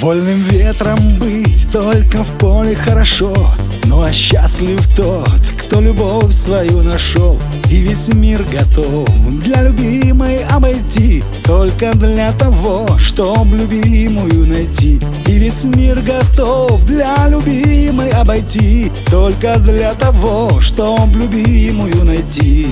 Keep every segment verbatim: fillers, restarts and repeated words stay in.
Вольным ветром быть только в поле хорошо, ну а счастлив тот, кто любовь свою нашел и весь мир готов для любимой обойти, только для того, чтоб любимую найти. И весь мир готов для любимой обойти, только для того, чтоб любимую найти.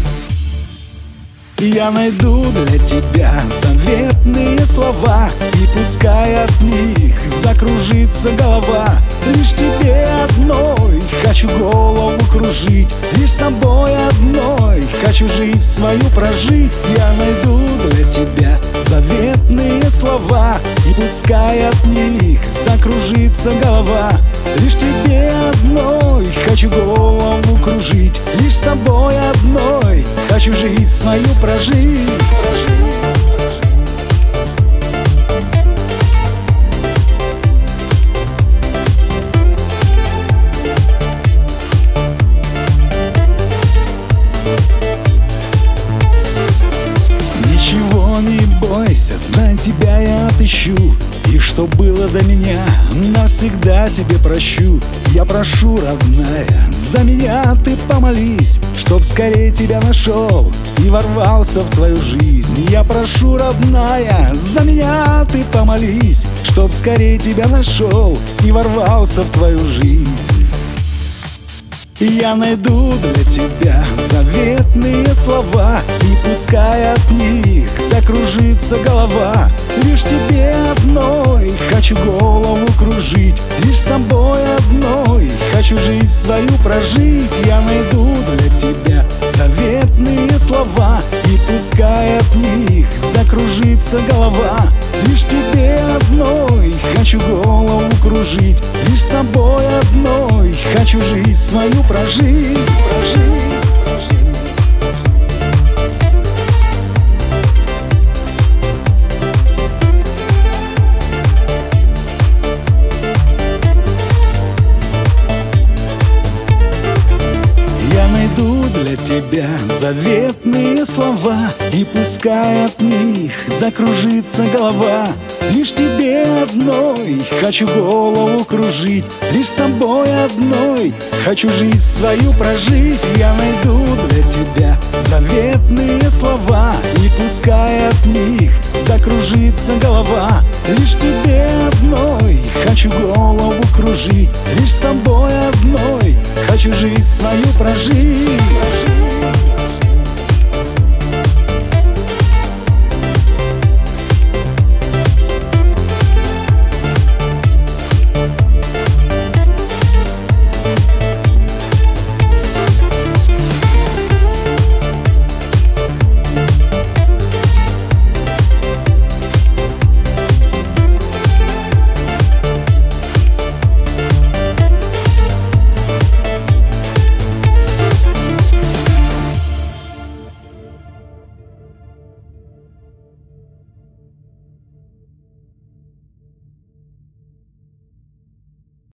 Я найду для тебя заветные слова, и пускай от них закружится голова. Лишь тебе одной хочу голову кружить, лишь с тобой одной хочу жизнь свою прожить. Я найду для тебя заветные слова, и пускай от них закружится голова. Лишь тебе одной хочу голову кружить, лишь с тобой одной хочу жизнь свою прожить. Ничего не бойся, знай, тебя я отыщу, и что было до меня, навсегда тебе прощу. Я прошу, родная, за меня ты помолись, чтоб скорее тебя нашел и ворвался в твою жизнь. Я прошу, родная, за меня ты помолись, чтоб скорее тебя нашел и ворвался в твою жизнь. Я найду для тебя заветные слова, и пускай от них закружится голова. Лишь тебе одной хочу голову кружить, лишь с тобой одной хочу жизнь свою прожить. Я найду для тебя заветные слова, и пускай от них закружится голова. Лишь тебе одной хочу голову кружить, лишь с тобой одной хочу жизнь свою прожить, прожить. Я найду для тебя заветные слова, и пускай от них закружится голова. Лишь тебе одной хочу голову кружить, лишь с тобой одной хочу жизнь свою прожить. Я найду для тебя заветные слова, и пускай от них закружится голова. Лишь тебе одной хочу голову кружить, лишь с тобой одной хочу жизнь свою прожить.